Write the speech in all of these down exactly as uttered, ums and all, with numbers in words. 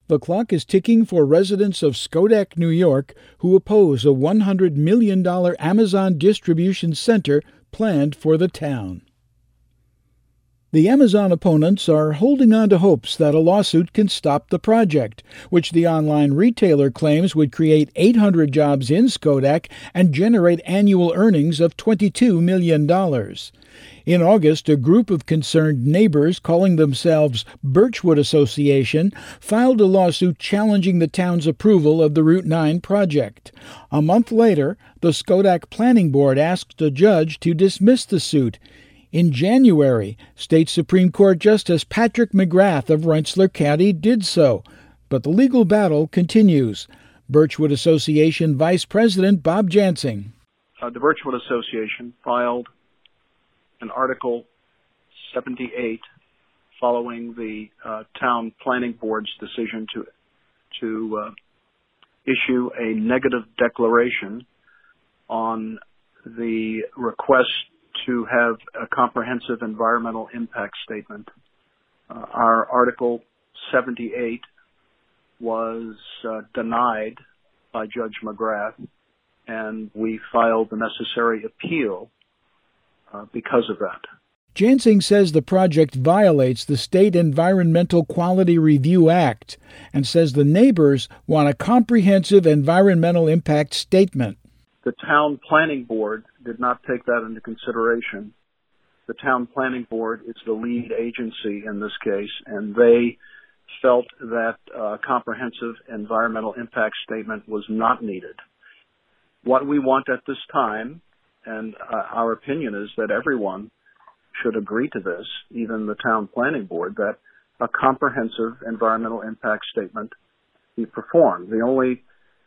The clock is ticking for residents of Schodack, New York, who oppose a one hundred million dollars Amazon distribution center planned for the town. The Amazon opponents are holding on to hopes that a lawsuit can stop the project, which the online retailer claims would create eight hundred jobs in Schodack and generate annual earnings of twenty-two million dollars. In August, a group of concerned neighbors calling themselves Birchwood Association filed a lawsuit challenging the town's approval of the Route nine project. A month later, the Schodack Planning Board asked a judge to dismiss the suit. In January, State Supreme Court Justice Patrick McGrath of Rensselaer County did so, but the legal battle continues. Birchwood Association Vice President Bob Jansing. Uh, the Birchwood Association filed an Article seventy-eight following the uh, Town Planning Board's decision to to uh, issue a negative declaration on the request to have a comprehensive environmental impact statement. Uh, our Article seventy-eight was uh, denied by Judge McGrath, and we filed the necessary appeal uh, because of that. Jansing says the project violates the State Environmental Quality Review Act and says the neighbors want a comprehensive environmental impact statement. The Town Planning Board did not take that into consideration. The Town Planning Board is the lead agency in this case, and they felt that a comprehensive environmental impact statement was not needed. What we want at this time, and uh, our opinion is that everyone should agree to this, even the Town Planning Board, that a comprehensive environmental impact statement be performed. The only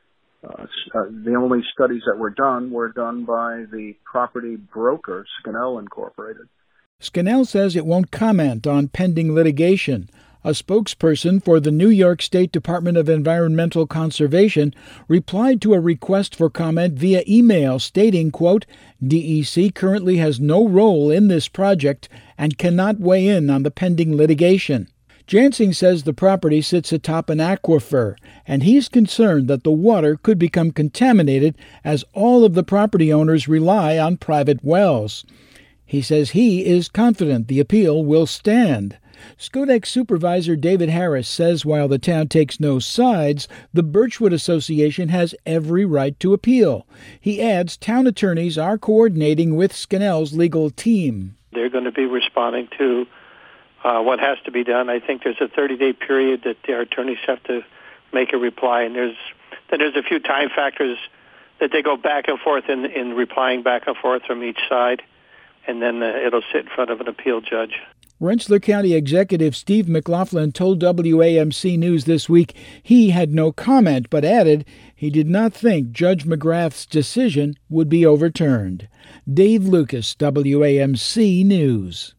Uh, uh, the only studies that were done were done by the property broker, Scannell Incorporated. Scannell says it won't comment on pending litigation. A spokesperson for the New York State Department of Environmental Conservation replied to a request for comment via email stating, quote, D E C currently has no role in this project and cannot weigh in on the pending litigation. Jansing says the property sits atop an aquifer, and he's concerned that the water could become contaminated as all of the property owners rely on private wells. He says he is confident the appeal will stand. Schodack Supervisor David Harris says while the town takes no sides, the Birchwood Association has every right to appeal. He adds town attorneys are coordinating with Scannell's legal team. They're going to be responding to Uh, what has to be done. I think there's a thirty-day period that their attorneys have to make a reply, and there's then there's a few time factors that they go back and forth in, in replying back and forth from each side, and then uh, it'll sit in front of an appeal judge. Rensselaer County Executive Steve McLaughlin told W A M C News this week he had no comment, but added he did not think Judge McGrath's decision would be overturned. Dave Lucas, W A M C News.